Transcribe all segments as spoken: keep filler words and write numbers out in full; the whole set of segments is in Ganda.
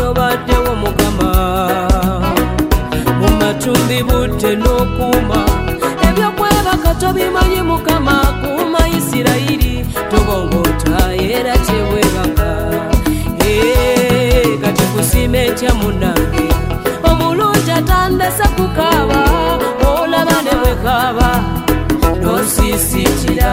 baddewo mukama mu matumbi budde n'okuuma ebyokwebaka tobimanyi mukama kuuma Isirayiri tobongota era tewebaka kati kusime etya munange omulungi atandese kukaaba olaba ne bwekaaba nosisitira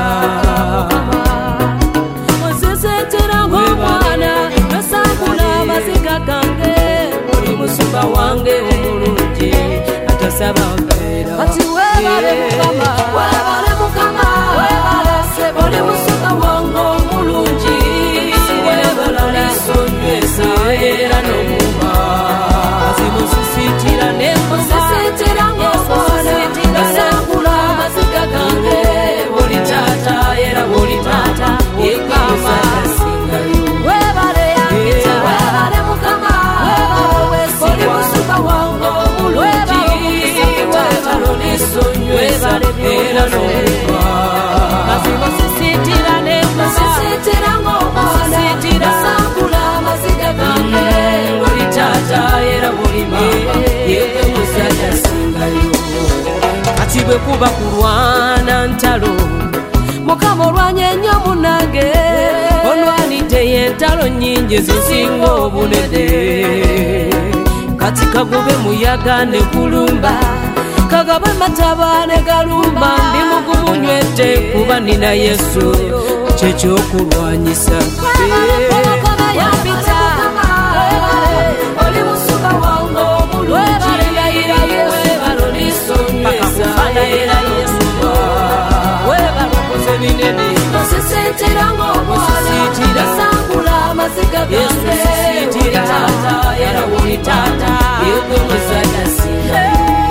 osisitira ng'omwana nosangula amaziga gange oli musumba wange omulungi atasaba mpeera kati weebale mukama weebale mukama weebale sebo oli musumba wange omulungi weebala lisonywesa era n'omuma zimusisitira nemusisitira ng'omwana nosangula amaziga gange oli taata era oli taata yekama weebale yankita weebale mukama weebale oli musumba wange omulungi weebale lisonywesa era n'omuma zimusisitira nemusisitira ng'omwana nosangula amaziga gange oli taata era oli mama yewe musajja singayo kati bwe kuba kulwana ntalo mukama olwanya ennyo munange olwanidde y'entalo nnyingi zisinga obunene kati kagobe muyaga ne kulumba kagabwe mataba ne galumba ndi mugumunywedde kuba nina Yesu kyekyokulwanyisa oli musumba wange omulungi weebala olisonywesa era Yesu weebala okoze binene nosisitira ng'omwana nosangula amaziga gange oli taata era oli taata yewe musajja singa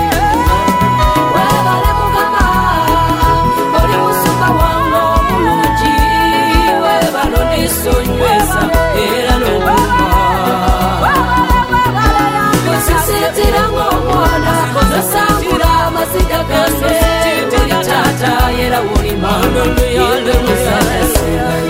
weebale mukama oli musumba wange omulungi weebala olisonywesa era n'omuma nosisitira ng'omwana nosangula amaziga gange oli taata era oli mama yewe musajja singayo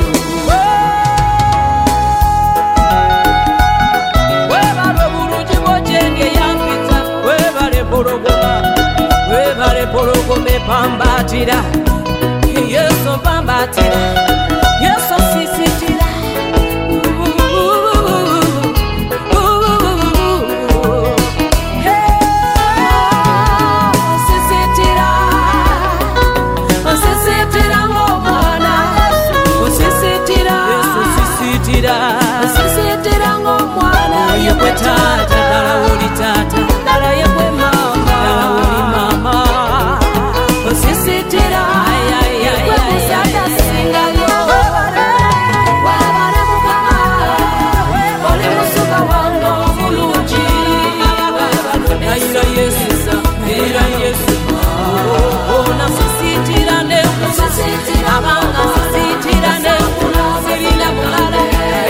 weebale obulungi bw'ogyendye yampita weebale pologoma weebale pologoma epambatira Yesu pambatira Yesu sisitira osisitira osisitira ng'omwana osisitira osisitira ng'omwana yekwe taata ddala oli taata ddala yekwe mama ddala oli mama osisitira yekwe musajja singayo weebale mukama oli musumba wange omulungi ayina Yesu era Yesu onasisitira ne abanga sisitira ne sirina mulala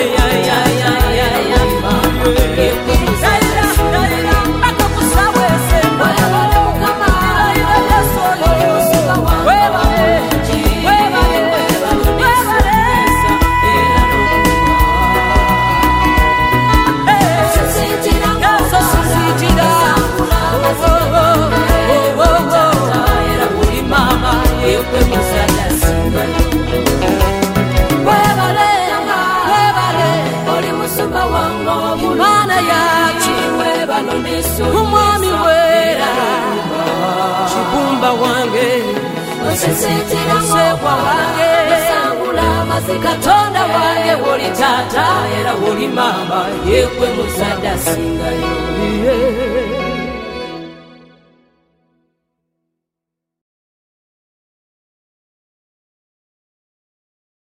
umwami wera kibumba wange osekwa wange katonda wange oli taata era oli mama yekwe musajja singayo